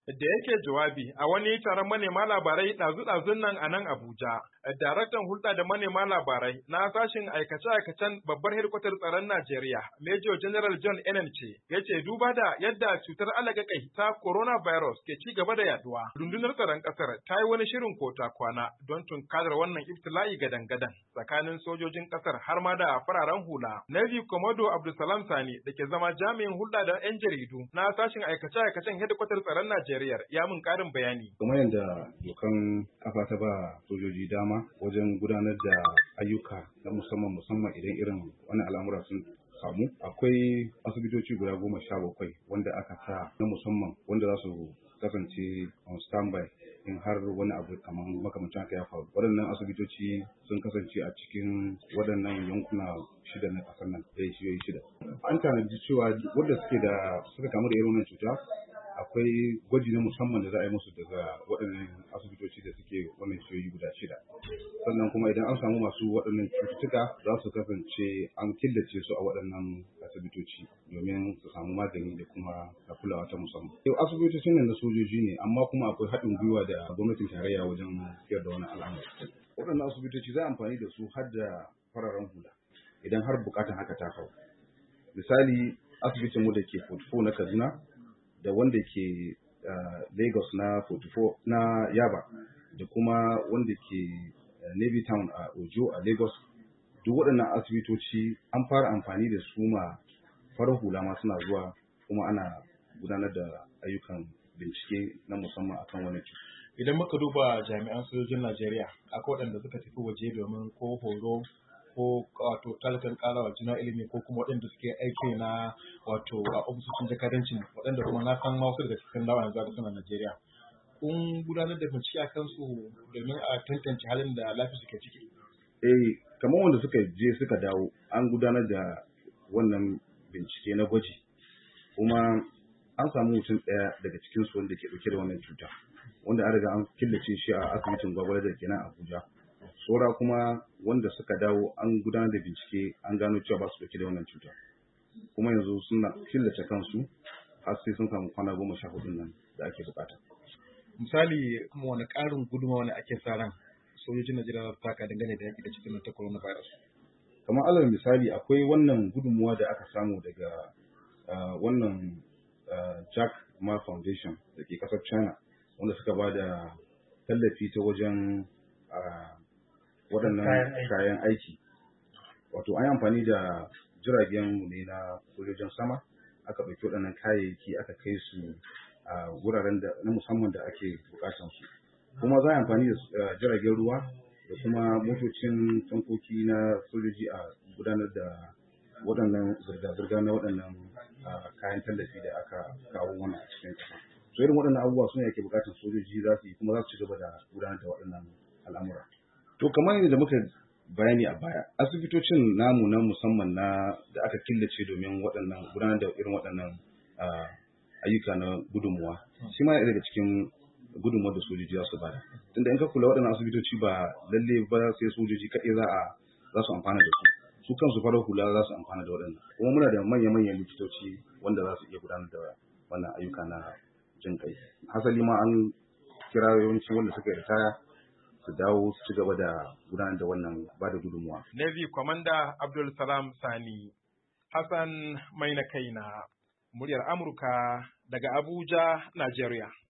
Da yake jawabi a wani taron manema labarai ɗazu-ɗazun nan a nan Abuja, daraktan hulɗa da manema labarai na sashin aikace-aikacen babbar hedikwatar tsaron Najeriya, Major General John Enenche, ya ce duba da yadda cutar alagakai ta coronavirus ke ci gaba da yaduwa, rundunar tsaron ƙasar ta yi wani shirin kota kwana don tunkarar wannan ibtila'i gadan-gadan tsakanin sojojin ƙasar har ma da fararen hula. Navy Commodore Abdulsalam Sani da ke zama jami'in hulɗa da 'yan jaridu na sashin aikace-aikacen hedikwatar tsaron Najeriya ya mun karin bayani. Kamar yadda dokan kafa ta ba sojoji dama wajen gudanar da ayyuka na musamman idan irin wani al'amura sun samu, akwai asibitoci guda 17 wanda aka sa na musamman wanda za su kasance on standby in har wani abu kamar makamancin haka ya faru. Waɗannan asibitoci sun kasance a cikin waɗannan yankuna 6 na ƙasar nan, shiyoyi 6. An tanaji cewa wanda suka kamu da irin wannan cuta akwai gwaji na musamman da za a yi musu daga waɗannan asibitoci da suke wannan shiyoyi guda 6. Sannan kuma idan an samu masu waɗannan cututtuka za su kasance an killace su a waɗannan asibitoci domin su samu magani da kuma kulawa ta musamman. Yau asibitocin nan na sojoji ne, amma kuma akwai haɗin gwiwa da gwamnatin tarayya wajen tafiyar da wani al'amari. Waɗannan asibitoci za a amfani da su har da fararen hula idan har buƙatar haka ta faru. Misali asibitin mu da ke 44 na Kaduna da wanda ke Lagos na 44 na Yaba da kuma wanda ke Navy Town a Ojo a Lagos, duk waɗannan asibitoci an fara amfani da su ma farar hula ma suna zuwa, kuma ana gudanar da ayyukan bincike na musamman akan wani cuta. Idan muka duba jami'an sojojin Najeriya, akwai waɗanda suka tafi waje domin ko horo ko wato talatar ƙarawa juna ilimi, ko kuma waɗanda suke aiki na wato a ofisoshin jakadancin, waɗanda kuma na san wasu daga cikin dawa yanzu da suna Najeriya. Kun gudanar da bincike a kansu domin a tantance halin da lafiya suke ciki? Kamar wanda suka je suka dawo, an gudanar da wannan bincike na gwaji, kuma an samu mutum ɗaya daga cikin su wanda ke ɗauke da wannan cuta, wanda an riga an killace shi a asibitin Gwagwalada da kenan Abuja. Saura kuma wanda suka dawo an gudanar da bincike, an gano cewa ba su dauke da wannan cuta, kuma yanzu suna killace kansu har sai sun samu kwana 14 nan da ake bukata. Misali, kuma wani ƙarin gudunmawa ne ake sa ran sojojin Najeriya za su taka dangane da yaƙi da cutar ta coronavirus? Kamar alal misali, akwai wannan gudunmawa da aka samu daga wannan Jack Ma Foundation da ke ƙasar China, wanda suka ba da tallafi ta wajen waɗannan kayan aiki. Wato an yi amfani da jiragen mu ne na sojojin sama, aka ɗauki waɗannan kayayyaki aka kai su a wuraren da na musamman da ake bukatan su. Kuma za a yi amfani da jiragen ruwa da kuma motocin tankoki na sojoji a gudanar da waɗannan zirga-zirga na waɗannan kayan tallafi da aka kawo mana a cikin ƙasa. So irin waɗannan abubuwa su ne ake bukatan sojoji za su yi, kuma za su ci gaba da gudanar da waɗannan al'amura. To kamar yadda muka bayani a baya, asibitocin namu na musamman da aka killace domin gudanar da irin waɗannan ayyuka na gudunmuwa, shi ma daga cikin gudunmuwar da sojoji za su bada. Tunda in ka kula waɗannan asibitoci ba lalle ba sai sojoji kaɗai za su amfana da su kansu farar hula za su amfana da waɗannan. Kuma muna da manya-manyan likitoci wanda za su iya gudanar da wannan ayyuka na jin kai. Hasali ma an kira yawanci wanda suka ritaya su dawo su ci gaba da gudanar da wannan ba da gudunmuwa. Navy Commander Abdulsalam Sani, Hassan Maina Kaina, muryar Amurka daga Abuja, Najeriya.